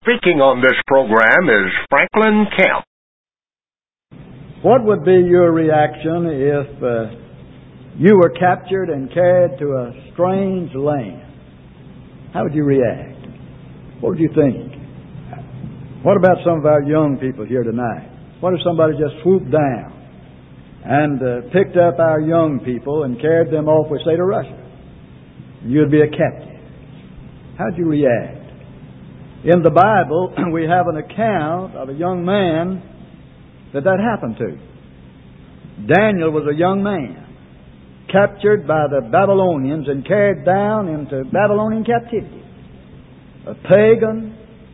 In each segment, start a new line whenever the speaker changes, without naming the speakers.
Speaking on this program is Franklin Camp.
What would be your reaction if you were captured and carried to a strange land? How would you react? What would you think? What about some of our young people here tonight? What if somebody just swooped down and picked up our young people and carried them off, we say, to Russia? You'd be a captive. How'd you react? In the Bible, we have an account of a young man that happened to. Daniel was a young man, captured by the Babylonians and carried down into Babylonian captivity. A pagan,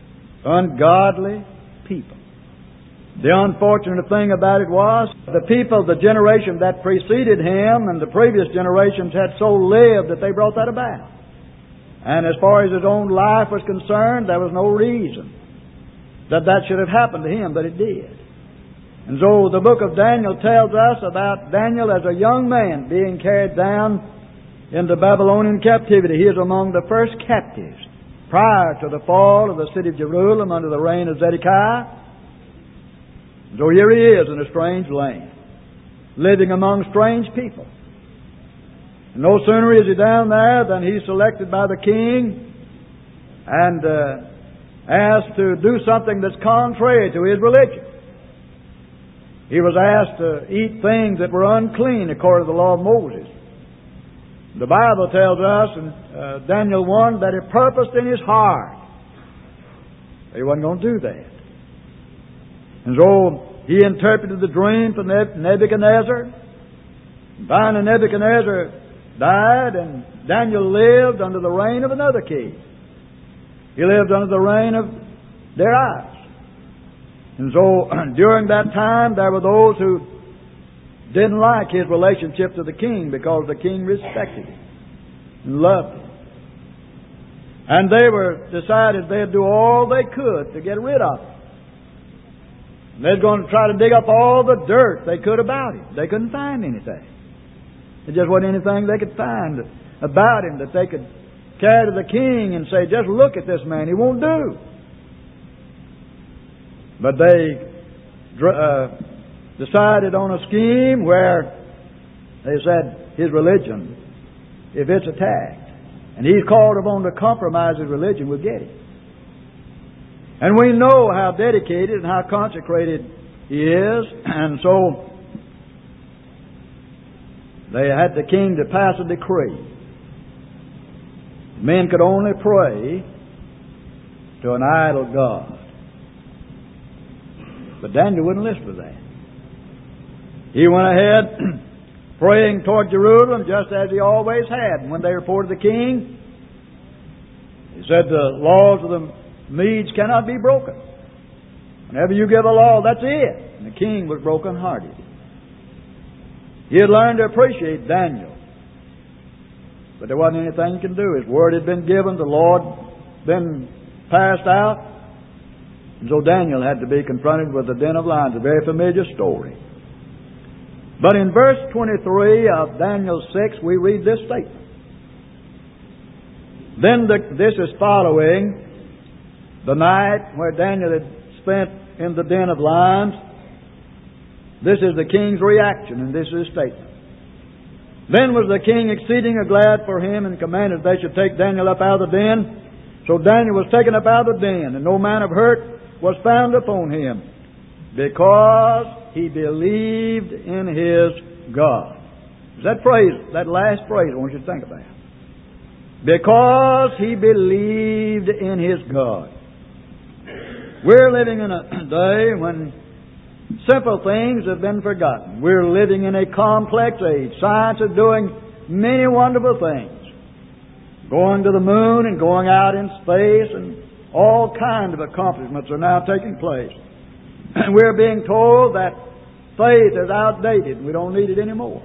ungodly people. The unfortunate thing about it was, the people, the generation that preceded him and the previous generations had so lived that they brought that about. And as far as his own life was concerned, there was no reason that should have happened to him, but it did. And so the book of Daniel tells us about Daniel as a young man being carried down into Babylonian captivity. He is among the first captives prior to the fall of the city of Jerusalem under the reign of Zedekiah. So here he is in a strange land, living among strange people. And no sooner is he down there than he's selected by the king and asked to do something that's contrary to his religion. He was asked to eat things that were unclean according to the law of Moses. The Bible tells us in Daniel 1 that he purposed in his heart that he wasn't going to do that. And so he interpreted the dream for Nebuchadnezzar. And finally Nebuchadnezzar died, and Daniel lived under the reign of another king. He lived under the reign of Darius. And so during that time there were those who didn't like his relationship to the king because the king respected him and loved him. And they decided they'd do all they could to get rid of him. And they're going to try to dig up all the dirt they could about him. They couldn't find anything. There just wasn't anything they could find about him that they could carry to the king and say, just look at this man, he won't do. But they decided on a scheme where they said his religion, if it's attacked, and he's called upon to compromise his religion, we'll get him. And we know how dedicated and how consecrated he is, and so they had the king to pass a decree. Men could only pray to an idol god. But Daniel wouldn't listen to that. He went ahead praying toward Jerusalem just as he always had. And when they reported the king, he said the laws of the Medes cannot be broken. Whenever you give a law, that's it. And the king was broken-hearted. He had learned to appreciate Daniel. But there wasn't anything he could do. His word had been given, the Lord been passed out. And so Daniel had to be confronted with the den of lions, a very familiar story. But in verse 23 of Daniel 6, we read this statement. Then this is following the night where Daniel had spent in the den of lions. This is the king's reaction, and this is his statement. Then was the king exceeding glad for him, and commanded they should take Daniel up out of the den. So Daniel was taken up out of the den, and no man of hurt was found upon him, because he believed in his God. That phrase, that last phrase, I want you to think about. Because he believed in his God. We're living in a day when simple things have been forgotten. We're living in a complex age. Science is doing many wonderful things. Going to the moon and going out in space, and all kinds of accomplishments are now taking place. And we're being told that faith is outdated. We don't need it anymore.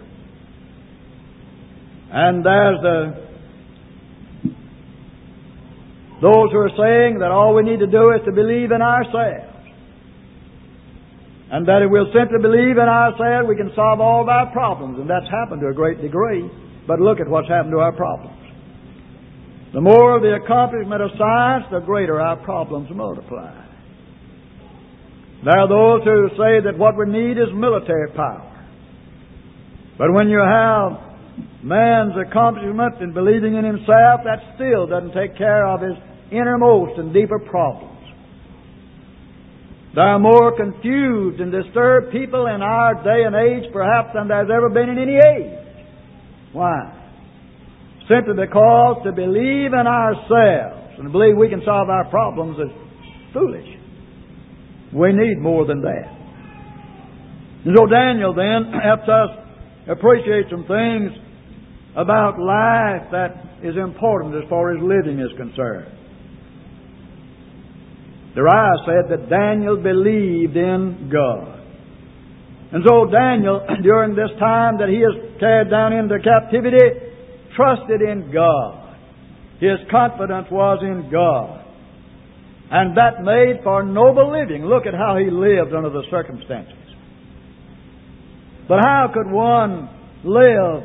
And there's those who are saying that all we need to do is to believe in ourselves. And that if we'll simply believe in ourselves, we can solve all of our problems. And that's happened to a great degree. But look at what's happened to our problems. The more the accomplishment of science, the greater our problems multiply. There are those who say that what we need is military power. But when you have man's accomplishment in believing in himself, that still doesn't take care of his innermost and deeper problems. There are more confused and disturbed people in our day and age perhaps than there's ever been in any age. Why? Simply because to believe in ourselves and to believe we can solve our problems is foolish. We need more than that. And so Daniel then helps us appreciate some things about life that is important as far as living is concerned. Darius said that Daniel believed in God. And so Daniel, during this time that he is carried down into captivity, trusted in God. His confidence was in God. And that made for noble living. Look at how he lived under the circumstances. But how could one live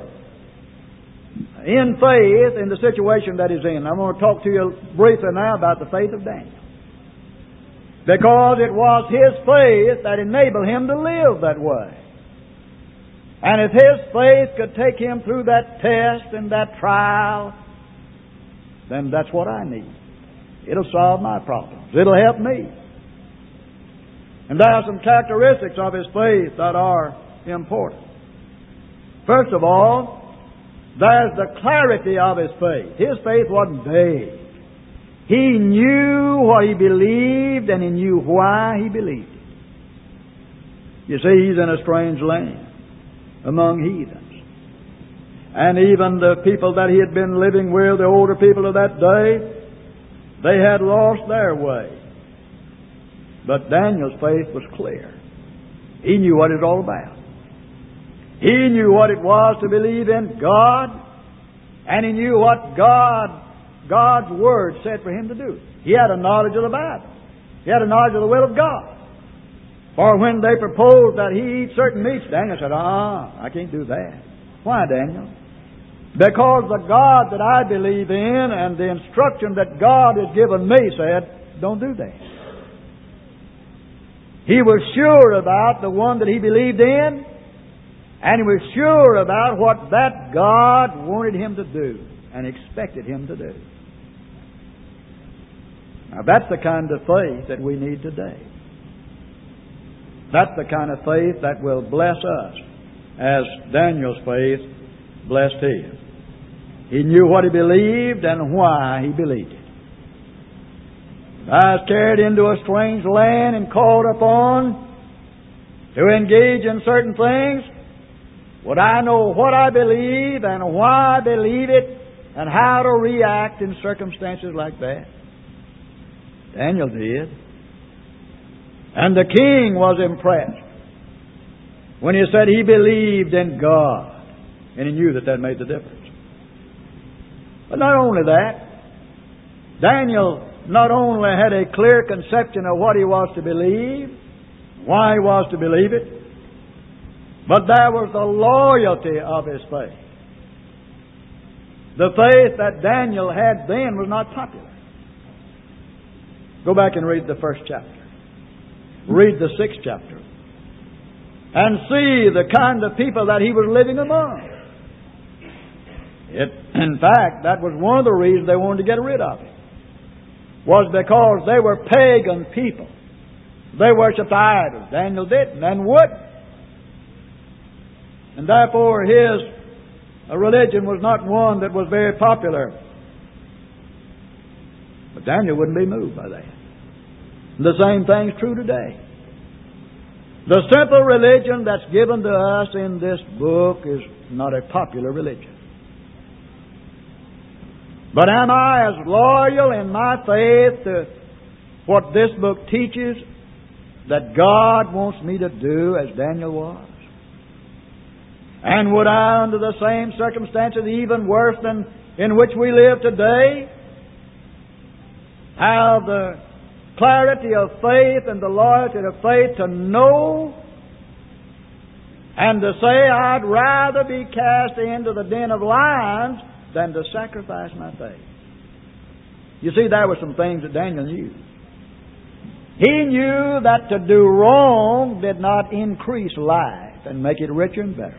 in faith in the situation that he's in? I'm going to talk to you briefly now about the faith of Daniel. Because it was his faith that enabled him to live that way. And if his faith could take him through that test and that trial, then that's what I need. It'll solve my problems. It'll help me. And there are some characteristics of his faith that are important. First of all, there's the clarity of his faith. His faith wasn't vague. He knew what he believed and he knew why he believed it. You see, he's in a strange land among heathens. And even the people that he had been living with, the older people of that day, they had lost their way. But Daniel's faith was clear. He knew what it was all about. He knew what it was to believe in God, and he knew what God's Word said for him to do. He had a knowledge of the Bible. He had a knowledge of the will of God. For when they proposed that he eat certain meats, Daniel said, I can't do that. Why, Daniel? Because the God that I believe in and the instruction that God has given me said, don't do that. He was sure about the one that he believed in, and he was sure about what that God wanted him to do and expected him to do. Now that's the kind of faith that we need today. That's the kind of faith that will bless us as Daniel's faith blessed him. He knew what he believed and why he believed it. I was carried into a strange land and called upon to engage in certain things. Would I know what I believe and why I believe it and how to react in circumstances like that? Daniel did. And the king was impressed when he said he believed in God, and he knew that that made the difference. But not only that, Daniel not only had a clear conception of what he was to believe, why he was to believe it, but there was the loyalty of his faith. The faith that Daniel had then was not popular. Go back and read the first chapter. Read the 6th chapter. And see the kind of people that he was living among. In fact, that was one of the reasons they wanted to get rid of him. Was because they were pagan people. They worshipped idols. Daniel didn't and wouldn't. And therefore his religion was not one that was very popular. But Daniel wouldn't be moved by that. The same thing's true today. The simple religion that's given to us in this book is not a popular religion. But am I as loyal in my faith to what this book teaches that God wants me to do as Daniel was? And would I, under the same circumstances, even worse than in which we live today, have the clarity of faith and the loyalty of faith to know and to say, I'd rather be cast into the den of lions than to sacrifice my faith? You see, there were some things that Daniel knew. He knew that to do wrong did not increase life and make it richer and better.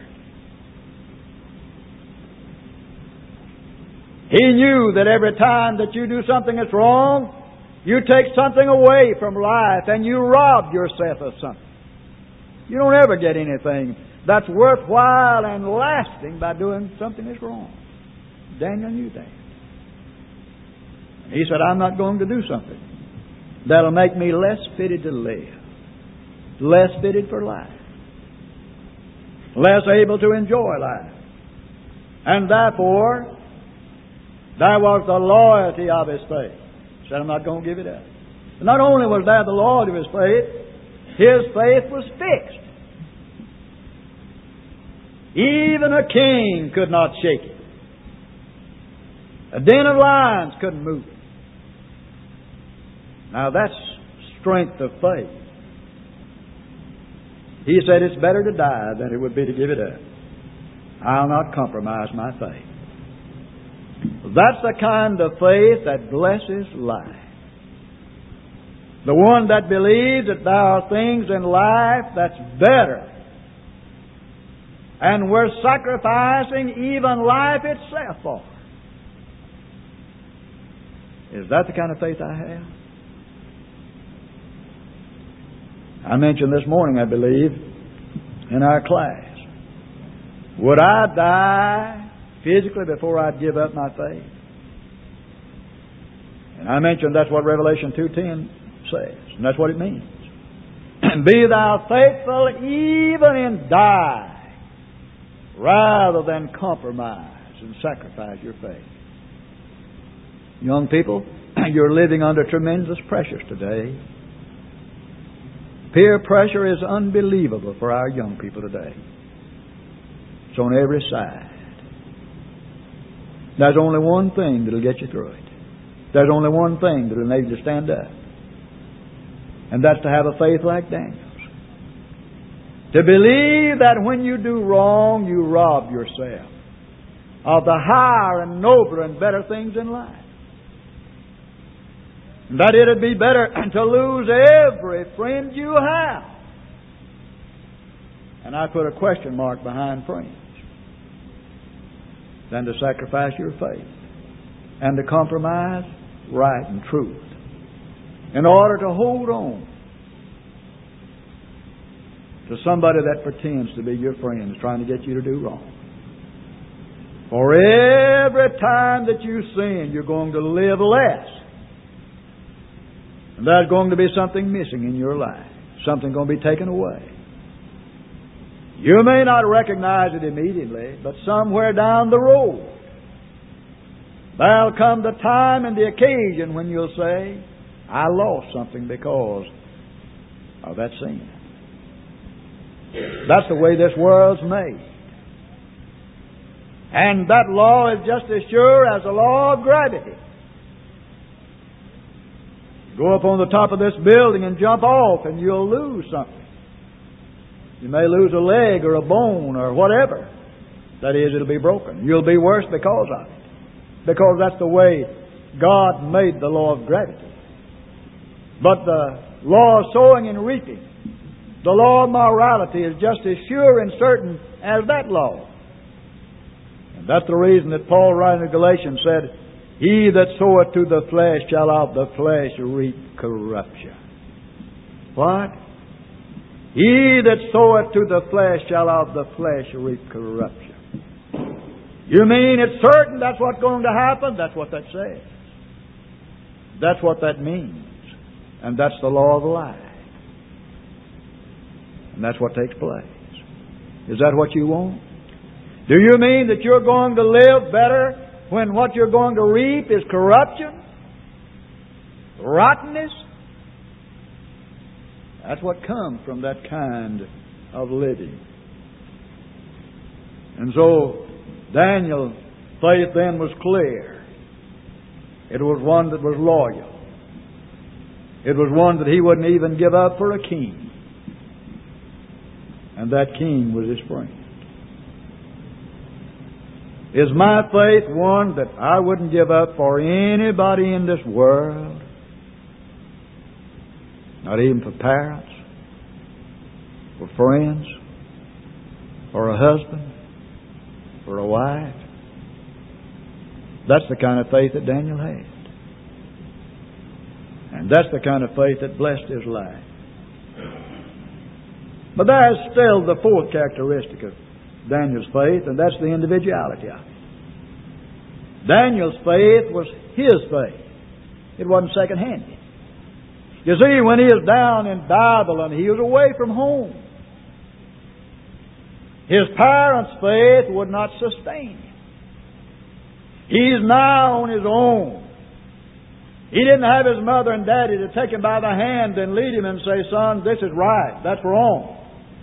He knew that every time that you do something that's wrong, you take something away from life and you rob yourself of something. You don't ever get anything that's worthwhile and lasting by doing something that's wrong. Daniel knew that. He said, I'm not going to do something that'll make me less fitted to live, less fitted for life, less able to enjoy life. And therefore, there was the loyalty of his faith. He said, I'm not going to give it up. But not only was there the loyalty of his faith was fixed. Even a king could not shake it. A den of lions couldn't move it. Now that's strength of faith. He said it's better to die than it would be to give it up. I'll not compromise my faith. That's the kind of faith that blesses life. The one that believes that there are things in life that's better and worth sacrificing even life itself for. Is that the kind of faith I have? I mentioned this morning, I believe, in our class. Would I die physically before I'd give up my faith? And I mentioned that's what Revelation 2:10 says, and that's what it means. Be thou faithful even in die, rather than compromise and sacrifice your faith. Young people, you're living under tremendous pressures today. Peer pressure is unbelievable for our young people today. It's on every side. There's only one thing that'll get you through it. There's only one thing that'll enable you to stand up. And that's to have a faith like Daniel's. To believe that when you do wrong, you rob yourself of the higher and nobler and better things in life. And that it'd be better to lose every friend you have. And I put a question mark behind friends. Than to sacrifice your faith and to compromise right and truth in order to hold on to somebody that pretends to be your friend is trying to get you to do wrong. For every time that you sin, you're going to live less. And there's going to be something missing in your life. Something going to be taken away. You may not recognize it immediately, but somewhere down the road, there'll come the time and the occasion when you'll say, I lost something because of that sin. That's the way this world's made. And that law is just as sure as the law of gravity. Go up on the top of this building and jump off and you'll lose something. You may lose a leg or a bone or whatever. That is, it'll be broken. You'll be worse because of it. Because that's the way God made the law of gravity. But the law of sowing and reaping, the law of morality is just as sure and certain as that law. And that's the reason that Paul, writing in Galatians, said, He that soweth to the flesh shall of the flesh reap corruption. What? He that soweth to the flesh shall of the flesh reap corruption. You mean it's certain that's what's going to happen? That's what that says. That's what that means. And that's the law of life. And that's what takes place. Is that what you want? Do you mean that you're going to live better when what you're going to reap is corruption? Rottenness? That's what comes from that kind of living. And so, Daniel's faith then was clear. It was one that was loyal. It was one that he wouldn't even give up for a king. And that king was his friend. Is my faith one that I wouldn't give up for anybody in this world? Not even for parents, for friends, for a husband, for a wife. That's the kind of faith that Daniel had. And that's the kind of faith that blessed his life. But there's still the fourth characteristic of Daniel's faith, and that's the individuality of it. Daniel's faith was his faith. It wasn't second-handed. You see, when he was down in Babylon, he was away from home. His parents' faith would not sustain him. He's now on his own. He didn't have his mother and daddy to take him by the hand and lead him and say, "Son, this is right, that's wrong."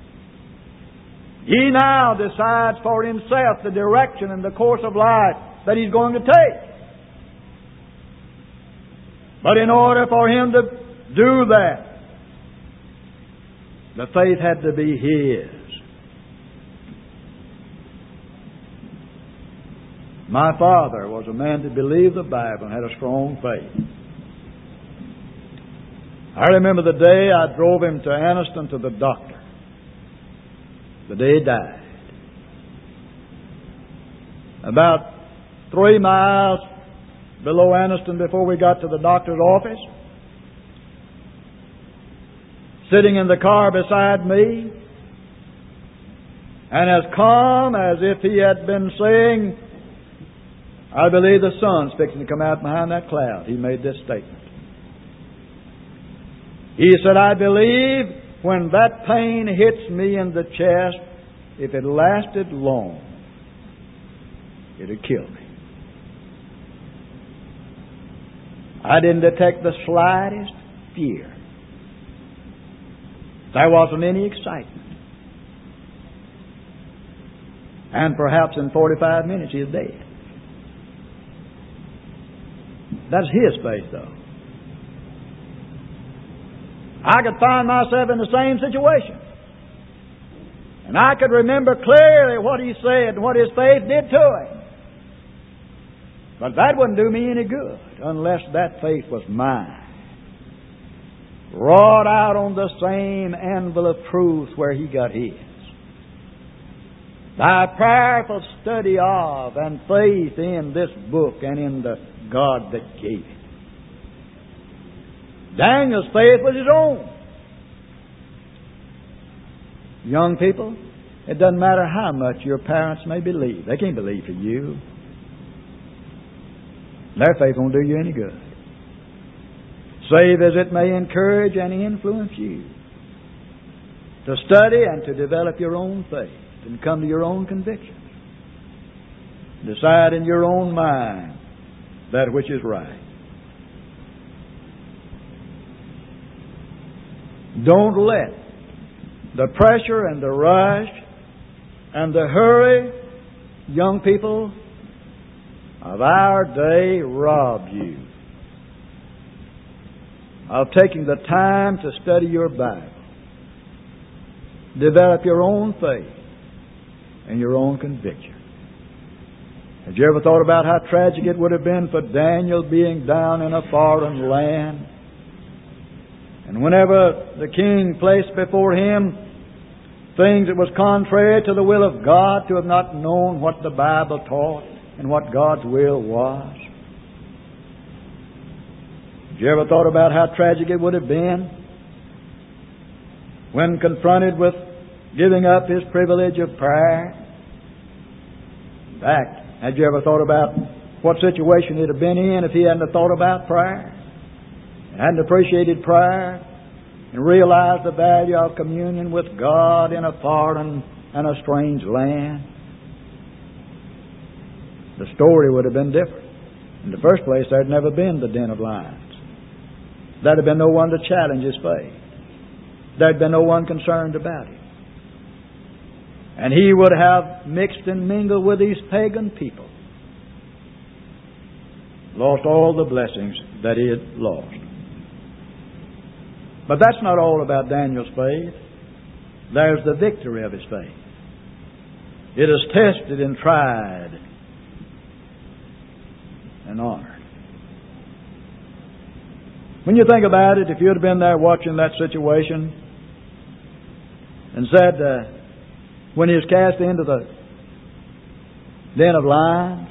He now decides for himself the direction and the course of life that he's going to take. But in order for him to do that, the faith had to be his. My father was a man that believed the Bible and had a strong faith. I remember the day I drove him to Anniston to the doctor. The day he died. About 3 miles below Anniston before we got to the doctor's office, sitting in the car beside me, and as calm as if he had been saying, "I believe the sun's fixing to come out behind that cloud," he made this statement. He said, "I believe when that pain hits me in the chest, if it lasted long, it'd kill me." I didn't detect the slightest fear. There wasn't any excitement. And perhaps in 45 minutes he was dead. That's his faith, though. I could find myself in the same situation. And I could remember clearly what he said and what his faith did to him. But that wouldn't do me any good unless that faith was mine. Wrought out on the same anvil of truth where he got his. By prayerful study of and faith in this book and in the God that gave it. Daniel's faith was his own. Young people, it doesn't matter how much your parents may believe. They can't believe for you. Their faith won't do you any good. Save as it may encourage and influence you to study and to develop your own faith and come to your own convictions. Decide in your own mind that which is right. Don't let the pressure and the rush and the hurry, young people, of our day rob you of taking the time to study your Bible. Develop your own faith and your own conviction. Have you ever thought about how tragic it would have been for Daniel being down in a foreign land? And whenever the king placed before him things that was contrary to the will of God, to have not known what the Bible taught and what God's will was. Have you ever thought about how tragic it would have been when confronted with giving up his privilege of prayer? In fact, have you ever thought about what situation he'd have been in if he hadn't thought about prayer? Hadn't appreciated prayer and realized the value of communion with God in a foreign and a strange land? The story would have been different. In the first place, there'd never been the den of lions. There'd have been no one to challenge his faith. There'd been no one concerned about him. And he would have mixed and mingled with these pagan people. Lost all the blessings that he had lost. But that's not all about Daniel's faith. There's the victory of his faith. It is tested and tried and honored. When you think about it, if you'd have been there watching that situation and said, when he was cast into the den of lions,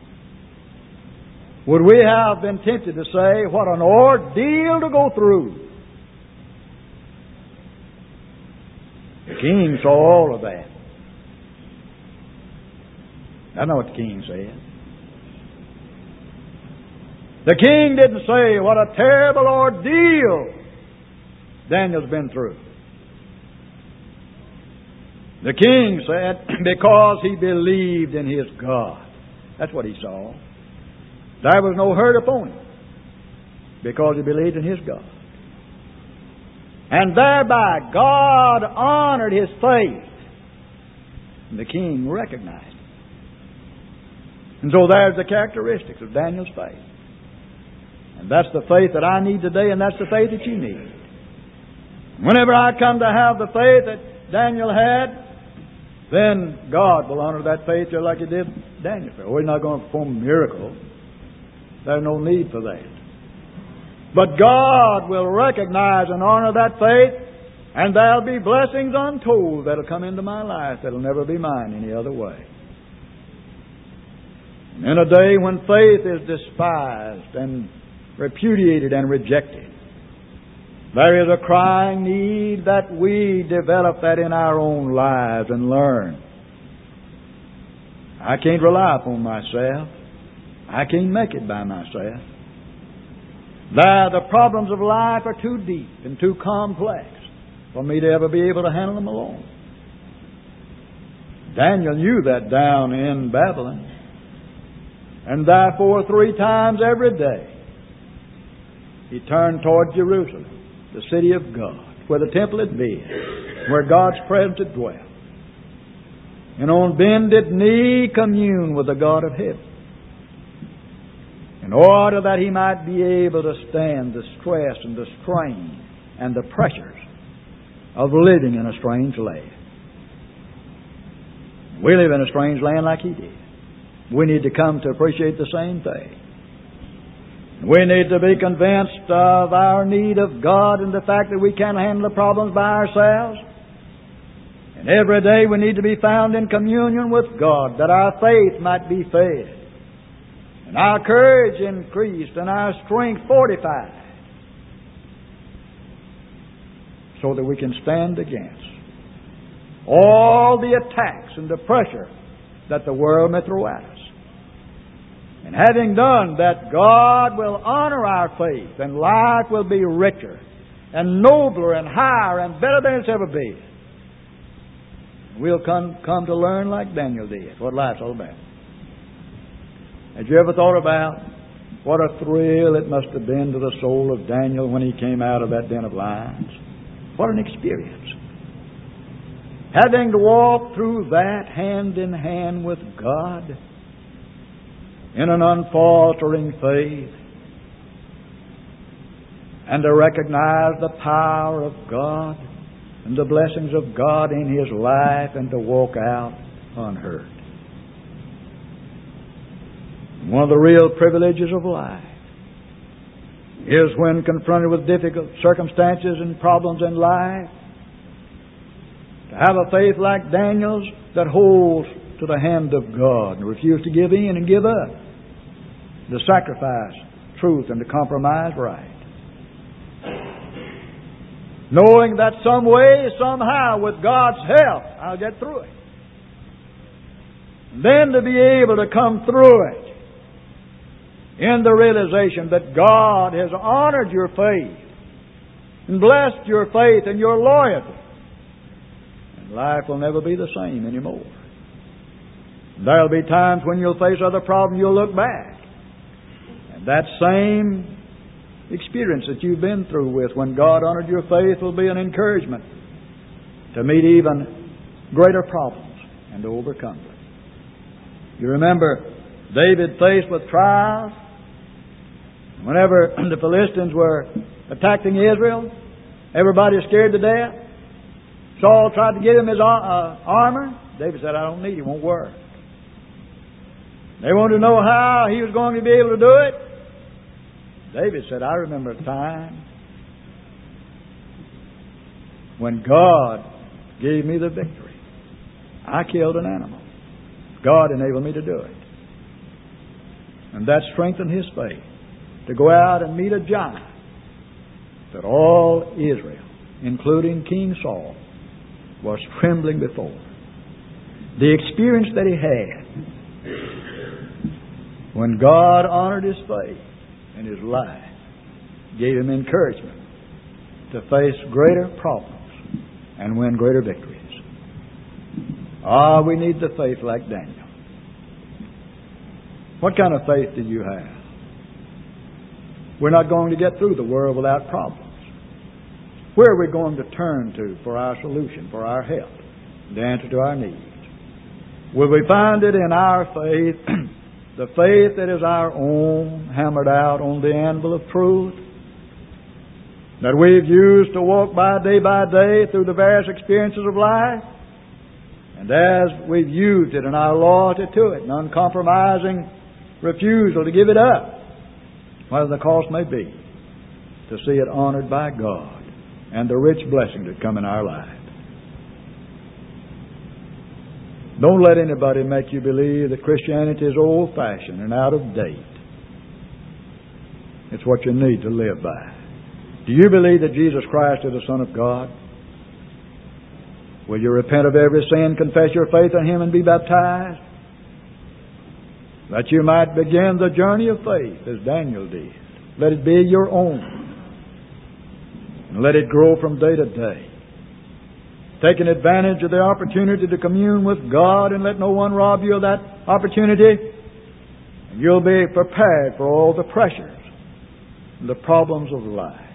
would we have been tempted to say, what an ordeal to go through? The king saw all of that. I know what the king said. The king didn't say, what a terrible ordeal Daniel's been through. The king said, because he believed in his God. That's what he saw. There was no hurt upon him, because he believed in his God. And thereby God honored his faith. And the king recognized it. And so there's the characteristics of Daniel's faith. And that's the faith that I need today, and that's the faith that you need. Whenever I come to have the faith that Daniel had, then God will honor that faith just like He did Daniel. Oh, He's not going to perform a miracle. There's no need for that. But God will recognize and honor that faith, and there'll be blessings untold that'll come into my life that'll never be mine any other way. In a day when faith is despised and repudiated and rejected, there is a crying need that we develop that in our own lives and learn. I can't rely upon myself. I can't make it by myself. The problems of life are too deep and too complex for me to ever be able to handle them alone. Daniel knew that down in Babylon. And therefore 3 times every day he turned toward Jerusalem, the city of God, where the temple had been, where God's presence had dwelt. And on bended knee commune with the God of heaven, in order that he might be able to stand the stress and the strain and the pressures of living in a strange land. We live in a strange land like he did. We need to come to appreciate the same thing. We need to be convinced of our need of God and the fact that we can't handle the problems by ourselves. And every day we need to be found in communion with God, that our faith might be fed, and our courage increased, and our strength fortified, so that we can stand against all the attacks and the pressure that the world may throw at us. And having done that, God will honor our faith, and life will be richer and nobler and higher and better than it's ever been. We'll come to learn like Daniel did what life's all about. Had you ever thought about what a thrill it must have been to the soul of Daniel when he came out of that den of lions? What an experience. Having to walk through that hand in hand with God in an unfaltering faith, and to recognize the power of God and the blessings of God in his life, and to walk out unhurt. One of the real privileges of life is, when confronted with difficult circumstances and problems in life, to have a faith like Daniel's that holds to the hand of God and refuses to give in and give up, to sacrifice truth and to compromise right. Knowing that some way, somehow, with God's help, I'll get through it. And then to be able to come through it in the realization that God has honored your faith and blessed your faith and your loyalty. And life will never be the same anymore. There'll be times when you'll face other problems, you'll look back. And that same experience that you've been through with when God honored your faith will be an encouragement to meet even greater problems and to overcome them. You remember David faced with trials. Whenever the Philistines were attacking Israel, everybody was scared to death. Saul tried to give him his armor. David said, I don't need it, it won't work. They wanted to know how he was going to be able to do it. David said, I remember a time when God gave me the victory. I killed an animal. God enabled me to do it. And that strengthened his faith to go out and meet a giant that all Israel, including King Saul, was trembling before. The experience that he had when God honored his faith and his life gave him encouragement to face greater problems and win greater victories. We need the faith like Daniel. What kind of faith do you have? We're not going to get through the world without problems. Where are we going to turn to for our solution, for our help, the answer to our needs? Will we find it in our faith, the faith that is our own, hammered out on the anvil of truth, that we've used to walk by day through the various experiences of life? And as we've used it in our loyalty to it, an uncompromising refusal to give it up, whatever the cost may be, to see it honored by God and the rich blessings that come in our life. Don't let anybody make you believe that Christianity is old-fashioned and out of date. It's what you need to live by. Do you believe that Jesus Christ is the Son of God? Will you repent of every sin, confess your faith in Him, and be baptized? That you might begin the journey of faith as Daniel did. Let it be your own. And let it grow from day to day. Taking advantage of the opportunity to commune with God and let no one rob you of that opportunity. And you'll be prepared for all the pressures and the problems of life.